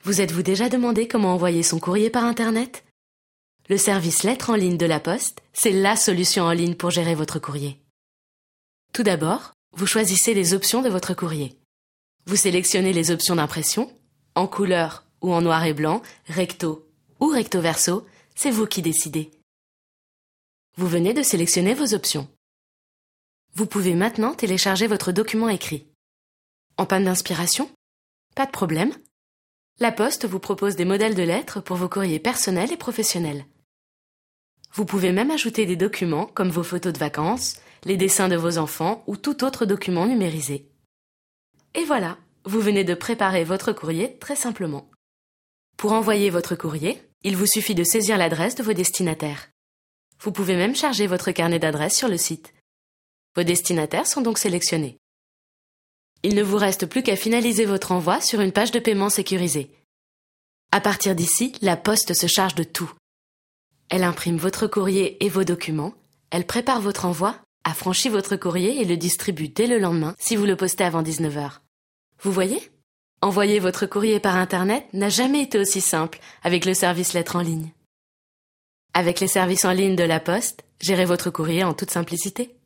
Vous êtes-vous déjà demandé comment envoyer son courrier par Internet ? Le service Lettres en ligne de la Poste, c'est la solution en ligne pour gérer votre courrier. Tout d'abord, vous choisissez les options de votre courrier. Vous sélectionnez les options d'impression, en couleur ou en noir et blanc, recto ou recto verso, c'est vous qui décidez. Vous venez de sélectionner vos options. Vous pouvez maintenant télécharger votre document écrit. En panne d'inspiration ? Pas de problème. La Poste vous propose des modèles de lettres pour vos courriers personnels et professionnels. Vous pouvez même ajouter des documents comme vos photos de vacances, les dessins de vos enfants ou tout autre document numérisé. Et voilà, vous venez de préparer votre courrier très simplement. Pour envoyer votre courrier, il vous suffit de saisir l'adresse de vos destinataires. Vous pouvez même charger votre carnet d'adresses sur le site. Vos destinataires sont donc sélectionnés. Il ne vous reste plus qu'à finaliser votre envoi sur une page de paiement sécurisée. À partir d'ici, la Poste se charge de tout. Elle imprime votre courrier et vos documents, elle prépare votre envoi, affranchit votre courrier et le distribue dès le lendemain si vous le postez avant 19h. Vous voyez ? Envoyer votre courrier par Internet n'a jamais été aussi simple avec le service Lettres en ligne. Avec les services en ligne de la Poste, gérez votre courrier en toute simplicité.